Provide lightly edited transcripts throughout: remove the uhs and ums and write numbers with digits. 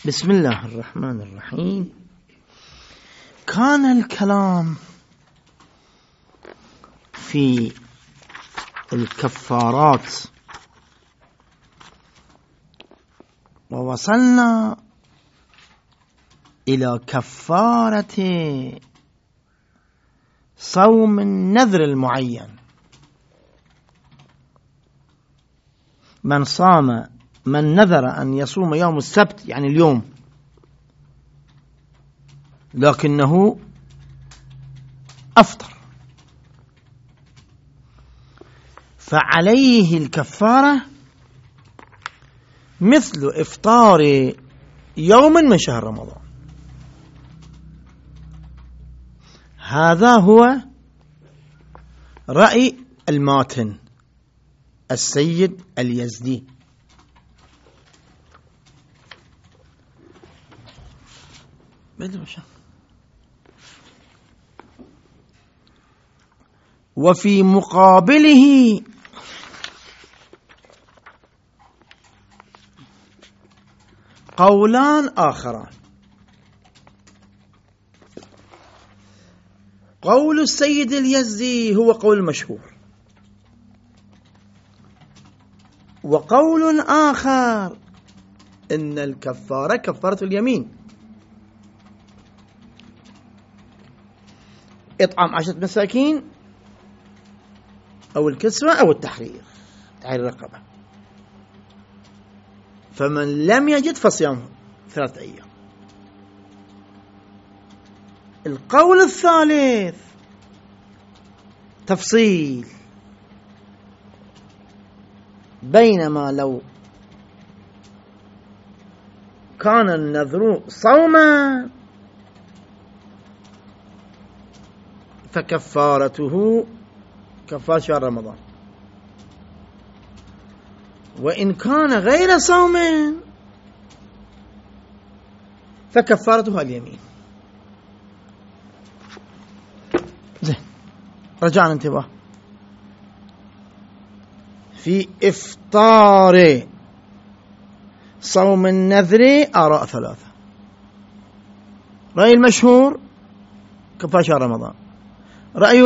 بسم الله الرحمن الرحيم. كان الكلام في الكفارات ووصلنا إلى كفارة صوم النذر المعين. من نذر أن يصوم يوم السبت يعني اليوم لكنه أفطر فعليه الكفارة مثل إفطار يوم من شهر رمضان. هذا هو رأي الماتن السيد اليزدي. وفي مقابله قولان آخران. قول السيد اليزدي هو قول المشهور، وقول آخر إن الكفارة كفارة اليمين، إطعام 10 مساكين أو الكسوة أو تحرير الرقبة. فمن لم يجد فصيام 3 أيام. القول الثالث تفصيل، بينما لو كان النذر صوما فكفارته كفارة شهر رمضان، وإن كان غير صوم فكفارته اليمين. زين، رجعنا انتباه. في إفطار صوم النذر آراء 3. رأي المشهور كفارة شهر رمضان، رأي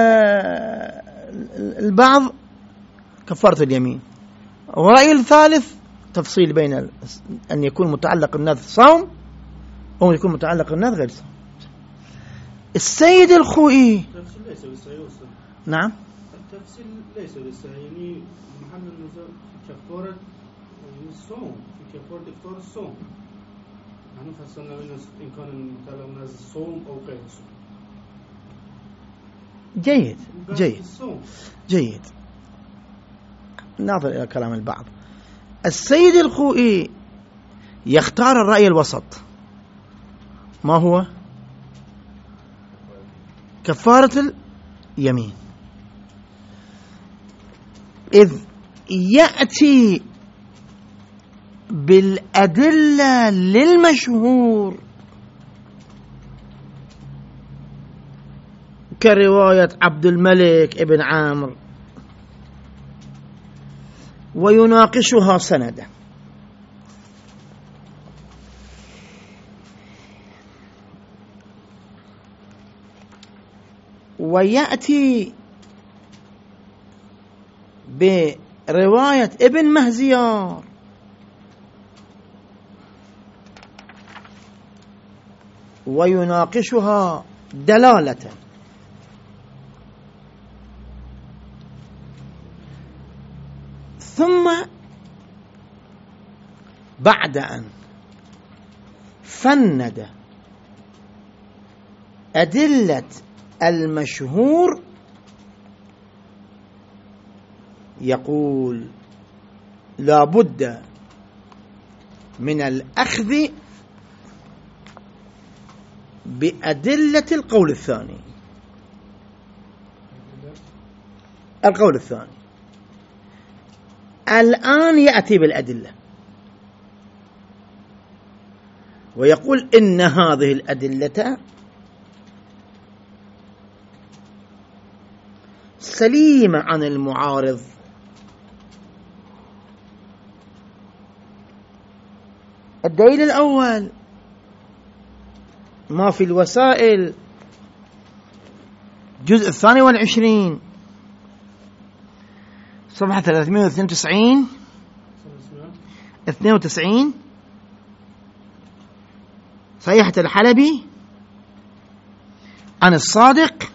البعض كفارة اليمين، ورأي الثالث تفصيل بين أن يكون متعلق النذر صوم أو يكون متعلق النذر غير صوم. السيد الخوئي التفصيل ليس بالصحيح. نعم، التفصيل ليس بالصحيح، يعني محل النظر كفارة الصوم، في كفارة إفطار الصوم. نحن فصلنا بين إن كان متعلق النذر صوم أو غير صوم. جيد. ناظر إلى كلام البعض. السيد الخوئي يختار الرأي الوسط. ما هو؟ كفارة اليمين، إذ يأتي بالأدلة للمشهور كرواية عبد الملك ابن عامر ويناقشها سندا. ويأتي برواية ابن مهزيار ويناقشها دلالة. ثم بعد أن فند أدلة المشهور يقول لا بد من الأخذ بأدلة القول الثاني. القول الثاني الآن يأتي بالأدلة ويقول إن هذه الأدلة سليمة عن المعارض، الدليل الأول ما في الوسائل الجزء 22 صفحة 392 92 صحيحة الحلبي عن الصادق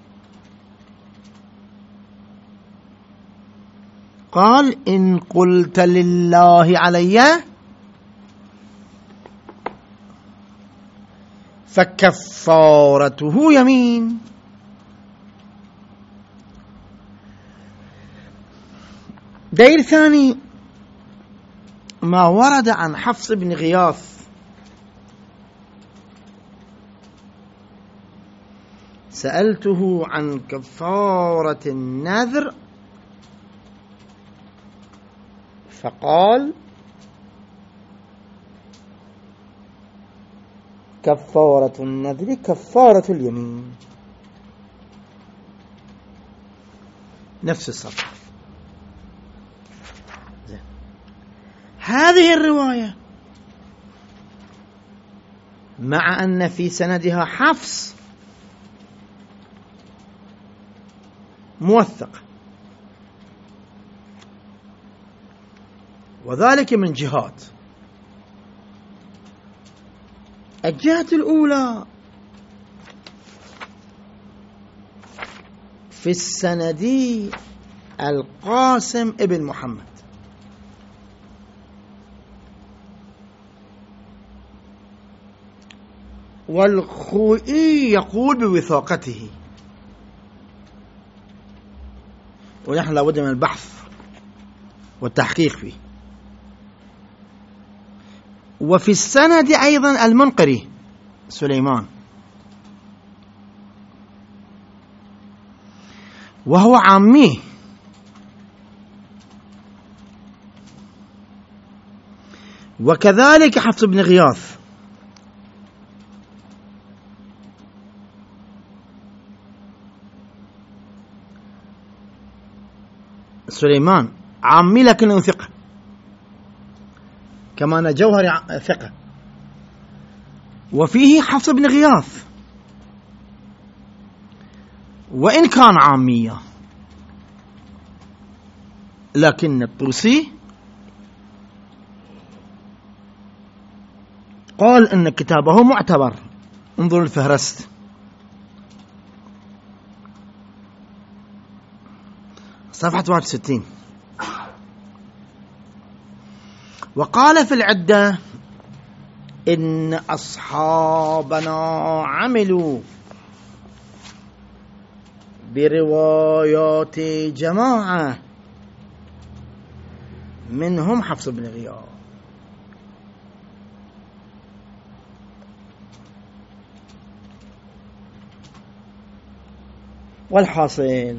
قال إن قلت لله علي فكفارته يمين. دليل ثاني ما ورد عن حفص بن غياث سألته عن كفارة النذر فقال كفارة النذر كفارة اليمين. نفس الصفحة. هذه الرواية مع أن في سندها حفص موثق، وذلك من جهات. الجهة الأولى في السند القاسم ابن محمد، والخوئي يقول بوثاقته، ونحن لابد من البحث والتحقيق فيه. وفي السند أيضا المنقري سليمان، وهو عامي، وكذلك حفص بن غياث، سليمان عامي لكنه ثقة، كما أن جوهري ثقة، وفيه حفص بن غياث وإن كان عامية، لكن الطوسي قال إن كتابه معتبر. انظر الفهرست، صفحة 61. وقال في العدة إن أصحابنا عملوا بروايات جماعة منهم حفص بن غياث. والحاصل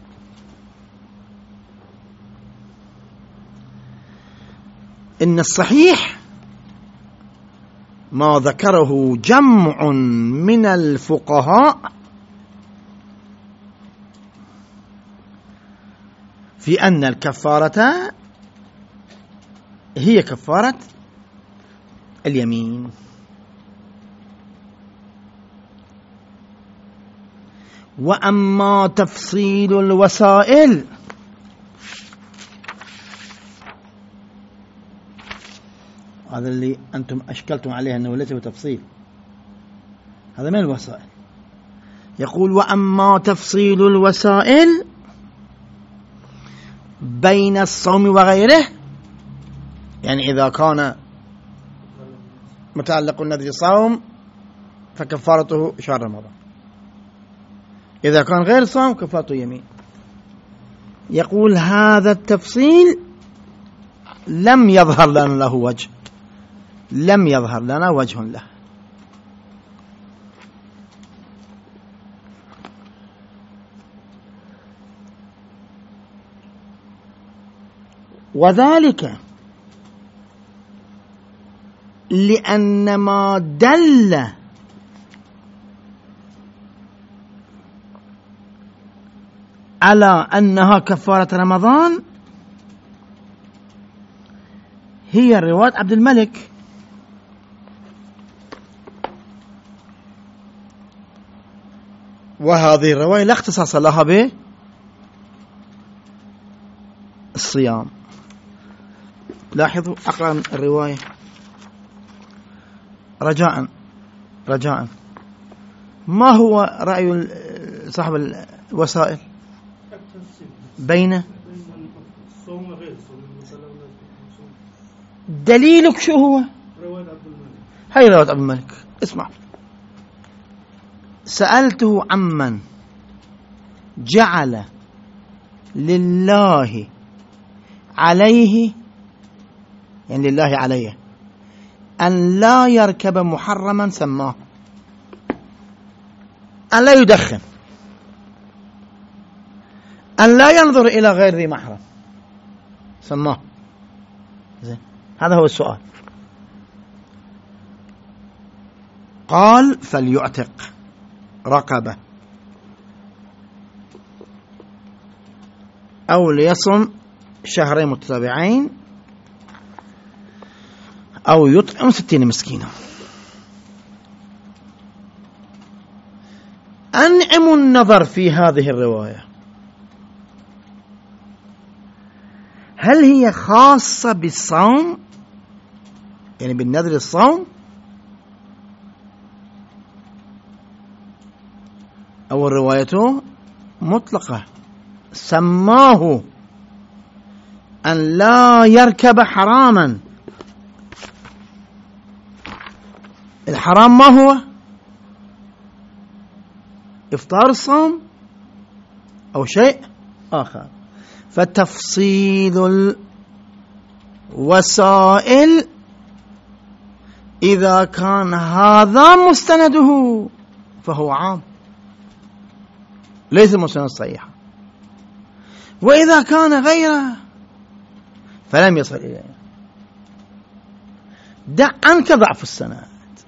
إن الصحيح ما ذكره جمع من الفقهاء في أن الكفارة هي كفارة اليمين. وأما تفصيل الوسائل هذا اللي أنتم أشكلتم عليه أنه ليس بتفصيل، هذا من الوسائل. يقول وأما تفصيل الوسائل بين الصوم وغيره، يعني إذا كان متعلق النذر صوم فكفارته شهر رمضان، إذا كان غير صوم كفارته يمين. يقول هذا التفصيل لم يظهر لنا له وجه، لم يظهر لنا وجه له. وذلك لأن ما دل على أنها كفارة رمضان هي رواية عبد الملك وهذه الرواية لا اختصاص لها بالصيام. لاحظوا، أقرأ الرواية رجاء. ما هو رأي صاحب الوسائل بين الصوم وغير الصوم؟ دليلك شو هو؟ رواية عبد الملك. هاي رواية عبد الملك. اسمع، سألته عمن جعل لله عليه، يعني لله عليه، أن لا يركب محرما سماه، أن لا يدخن، أن لا ينظر إلى غير ذي محرم سماه. زين، هذا هو السؤال. قال فليعتق رقبة أو ليصم شهرين متتابعين أو يطعم 60 مسكينا. أنعم النظر في هذه الرواية، هل هي خاصة بالصوم، يعني بالنذر الصوم، أو الرواية مطلقة سماه أن لا يركب حراما. الحرام ما هو؟ إفطار الصوم أو شيء آخر. فتفصيل الوسائل إذا كان هذا مستنده فهو عام، ليس مستند صحيحا، وإذا كان غيره فلم يصل إليه. دع عنك ضعف السند.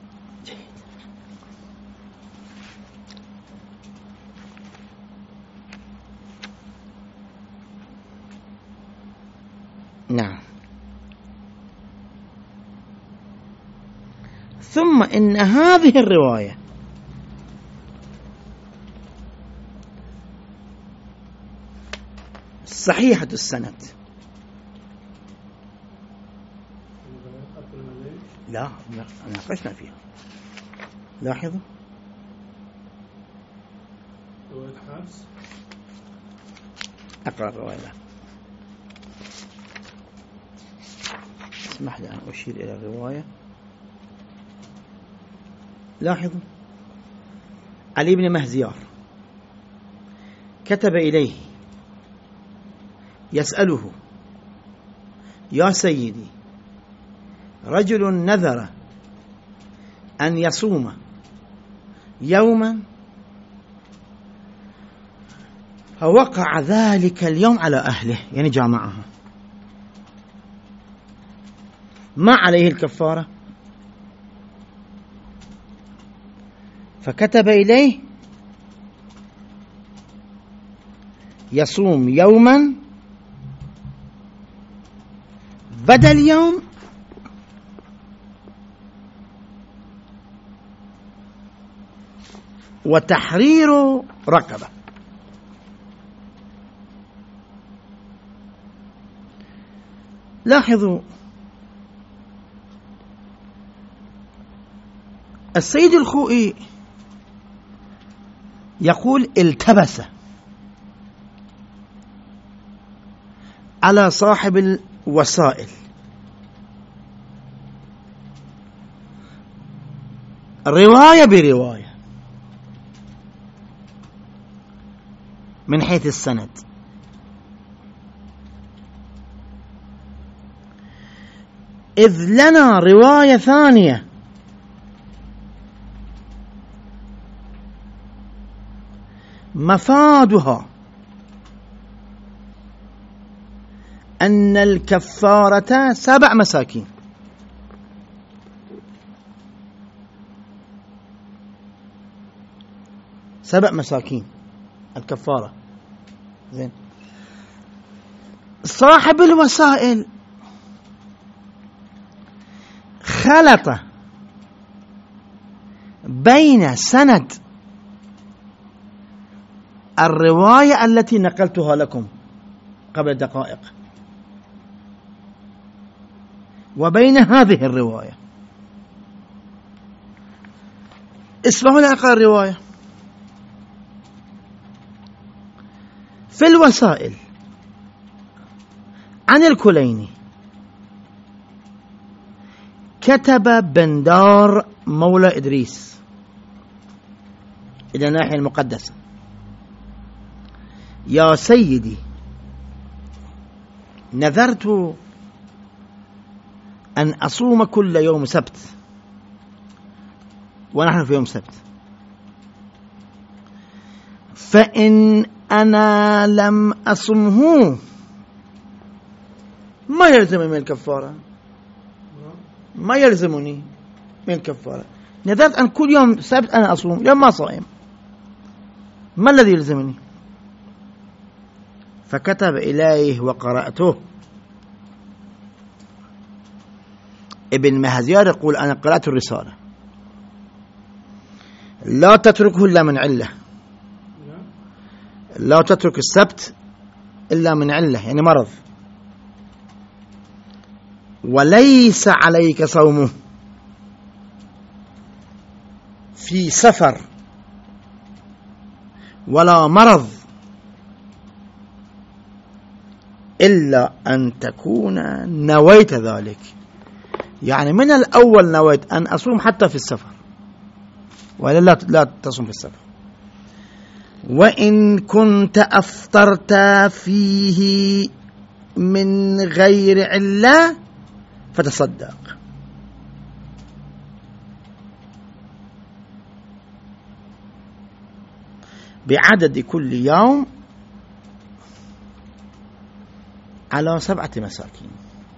نعم. ثم إن هذه الرواية صحيحة السند. لا ناقشنا فيها. لاحظوا، رواية حفص. أقرأ الرواية. اسمح لي أن أشير إلى الرواية. لاحظوا، علي بن مهزيار كتب إليه يسأله: يا سيدي، رجل نذر أن يصوم يوما فوقع ذلك اليوم على أهله، يعني جامعها، ما عليه الكفارة؟ فكتب إليه يصوم يوما بدل يوم وتحرير رقبة. لاحظوا، السيد الخوئي يقول التبس على صاحب الوسائل رواية برواية من حيث السند، إذ لنا رواية ثانية مفادها أن الكفارة 7 مساكين. سبع مساكين الكفارة. زين، صاحب الوسائل خلط بين سند الرواية التي نقلتها لكم قبل دقائق وبين هذه الرواية. اسمعوا لي أقرأ الرواية. في الوسائل عن الكليني كتب بندار مولى إدريس إلى الناحية المقدسة: يا سيدي، نذرت أن أصوم كل يوم سبت، ونحن في يوم سبت، فإن أنا لم أصمه ما يلزمني من الكفارة، ما يلزمني من الكفارة. نذرت أن كل يوم سبت أنا أصوم، يوم ما صائم، ما الذي يلزمني؟ فكتب إليه وقرأته. ابن مهزيار يقول: أنا قرأت الرسالة، لا تتركه إلا من علة، لا تترك السبت إلا من علة، يعني مرض، وليس عليك صومه في سفر ولا مرض إلا أن تكون نويت ذلك. يعني من الأول نويت أن أصوم حتى في السفر، وإلا لا تصوم في السفر. وإن كنت أفطرت فيه من غير علة فتصدق. بعدد كل يوم على 7 مساكين.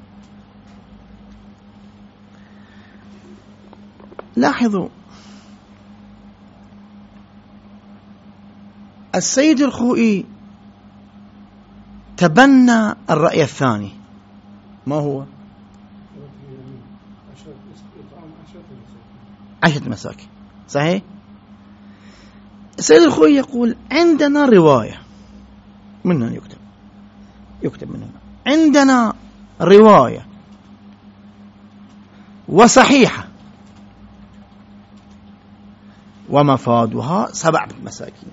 لاحظوا، السيد الخوئي تبنى الرأي الثاني. ما هو؟ 10 مساكين. صحيح؟ السيد الخوئي يقول: عندنا رواية، من هنا يكتب من هنا، عندنا رواية وصحيحة ومفادها 7 مساكين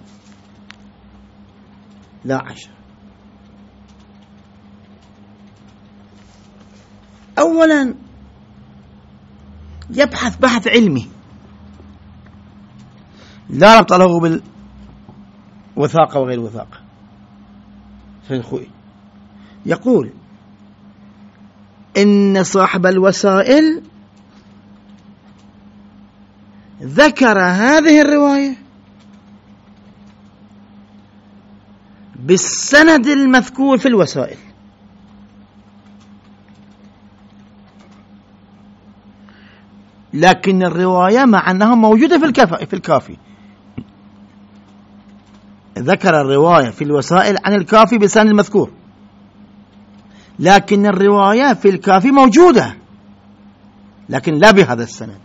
لا 10. أولا يبحث بحث علمي لا ربط له بالوثاقة وغير وثاقة. سيد الخوئي يقول: إن صاحب الوسائل ذكر هذه الرواية بالسند المذكور في الوسائل، لكن الرواية مع أنها موجودة في الكافي. ذكر الرواية في الوسائل عن الكافي بالسند المذكور، لكن الرواية في الكافي موجودة، لكن لا بهذا السند،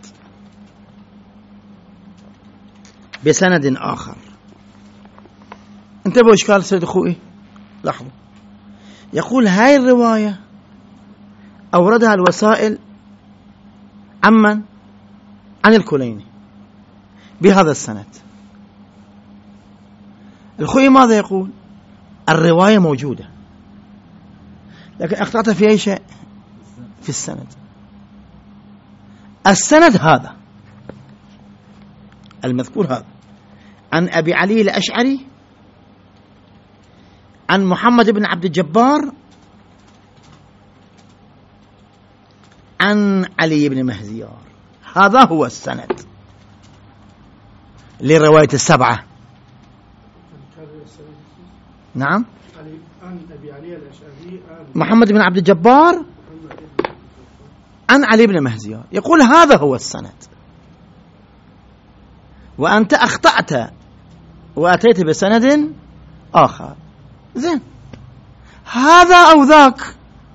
بسند آخر. انتبهوا إيش قال سيد الخوئي. لاحظوا، يقول: هاي الرواية أوردها الوسائل عمن؟ عن الكليني بهذا السند. الخوئي ماذا يقول؟ الرواية موجودة، لكن اخطأت في أي شيء؟ في السند. السند هذا المذكور هذا عن أبي علي الأشعري عن محمد بن عبد الجبار عن علي بن مهزيار. هذا هو السند لرواية 7. نعم، محمد بن عبد الجبار عن علي بن مهزيار. يقول: هذا هو السند، وأنت أخطأت وأتيت بسند آخر. زين، هذا أو ذاك.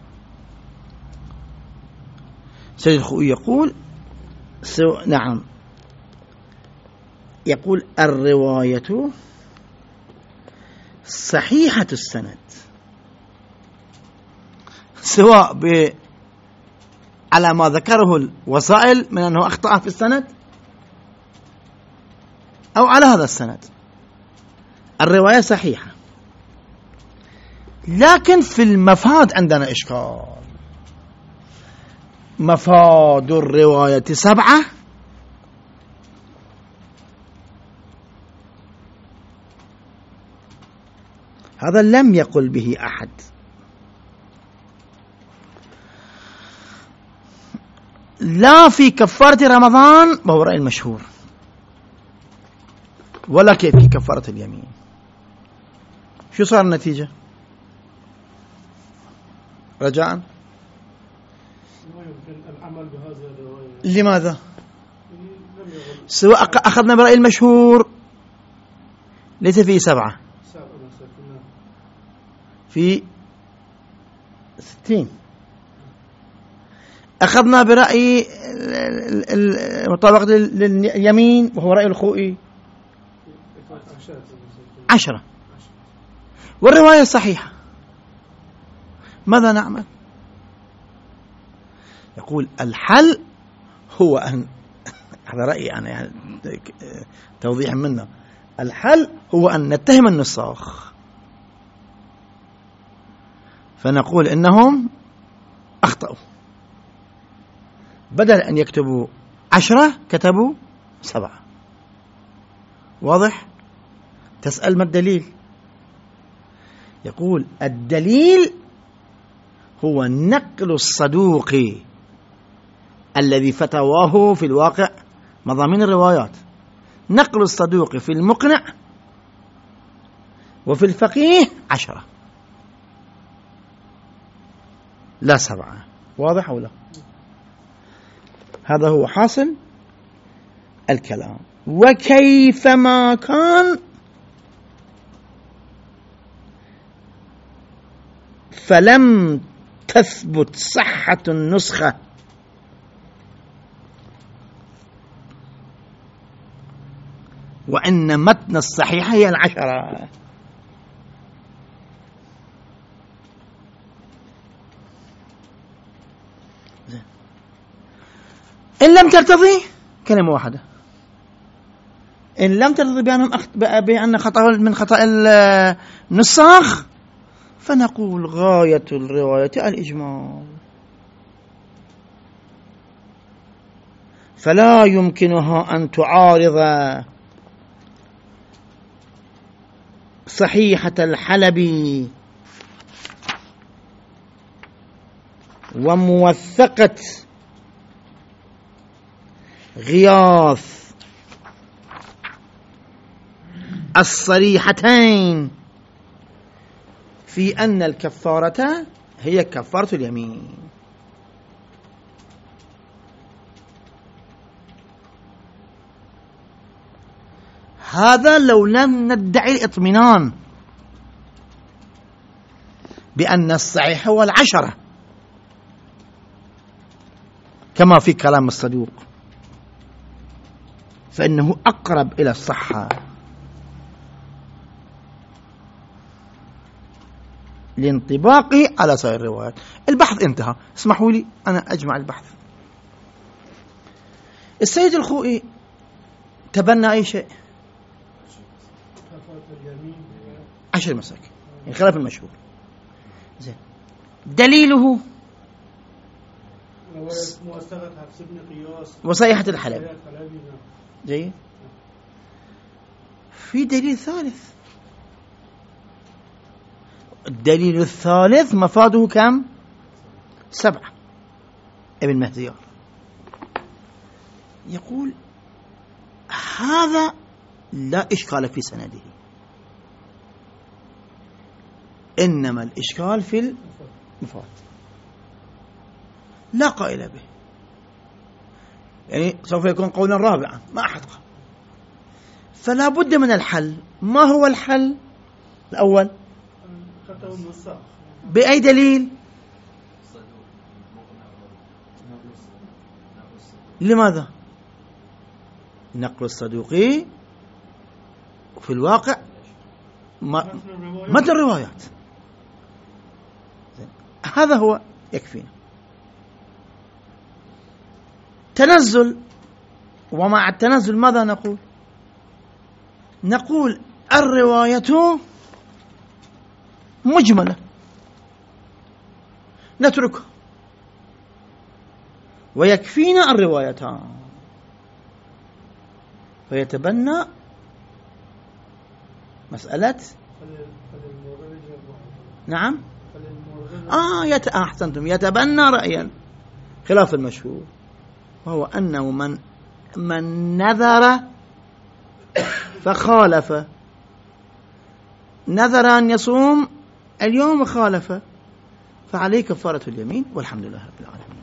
سيد الخوئي يقول: نعم، يقول: الرواية صحيحة السند سواء على ما ذكره الوسائل من أنه أخطأ في السند أو على هذا السند، الرواية صحيحة، لكن في المفاد عندنا إشكال. مفاد الرواية 7، هذا لم يقل به أحد، لا في كفارة رمضان وهو رأي المشهور، ولا كيف في كفارة اليمين. شو صار النتيجة؟ رجاء ما يمكن العمل بهذه الرواية. لماذا؟ سواء أخذنا برأي المشهور ليس فيه 7، في 60. أخذنا برأي المطابقة لليمين وهو رأي الخوئي 10، والرواية صحيحة. ماذا نعمل؟ يقول الحل هو أن هذا رأيي أنا يعني توضيح منا، الحل هو أن نتهم النساخ فنقول إنهم أخطأوا، بدل أن يكتبوا 10 كتبوا 7. واضح؟ تسأل ما الدليل؟ يقول الدليل هو نقل الصدوق الذي فتواه في الواقع مضامين الروايات، نقل الصدوق في المقنع وفي الفقيه 10 لا 7. واضح أو لا؟ هذا هو حاصل الكلام. وكيفما كان فلم تثبت صحة النسخة وإن متن الصحيحة هي 10. إن لم ترتضي كلمة واحدة، إن لم ترتضي بأن خطأ من خطأ النساخ فنقول غاية الرواية الإجمال، فلا يمكنها أن تعارض صحيحة الحلبي وموثقة غياث الصريحتين في أن الكفارة هي كفارة اليمين. هذا لو لم ندعي الإطمئنان بأن الصحيح هو 10 كما في كلام الصدوق، فإنه أقرب إلى الصحة لانطباقه على سائر الروايات. البحث انتهى، اسمحوا لي أنا أجمع البحث. السيد الخوئي تبنى أي شيء 10 مساكين يعني خلاف المشهور. زين، دليله وصيحة الحلبي. جيد. في دليل ثالث، الدليل الثالث مفاده كم؟ 7. ابن مهديار يقول هذا لا إشكال في سنده، إنما الإشكال في المفاد، لا قائل به، يعني سوف يكون قولا رابعا ما أحد قال. فلا بد من الحل. ما هو الحل الأول؟ بأي دليل؟ لماذا؟ نقل الصدوقي في الواقع متن الروايات. هذا هو يكفينا. تنزل، ومع التنزل ماذا نقول؟ نقول الرواية مجملة نتركها ويكفينا الروايتان، فيتبنى مسألة نعم أحسنتم، يتبنى رأيا خلاف المشهور، وهو أنه من نذر فخالف، نذر أن يصوم اليوم وخالف، فعليه كفارة اليمين، والحمد لله رب العالمين.